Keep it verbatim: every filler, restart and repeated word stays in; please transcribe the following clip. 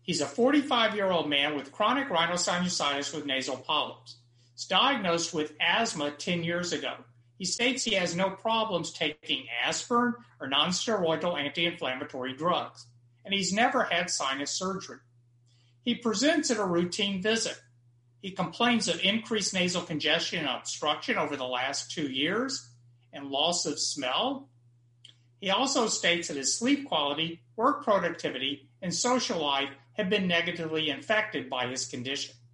He's a forty-five-year-old man with chronic rhinosinusitis with nasal polyps. He's diagnosed with asthma ten years ago. He states he has no problems taking aspirin or nonsteroidal anti-inflammatory drugs, and he's never had sinus surgery. He presents at a routine visit. He complains of increased nasal congestion and obstruction over the last two years and loss of smell. He also states that his sleep quality, work productivity, and social life have been negatively affected by his condition.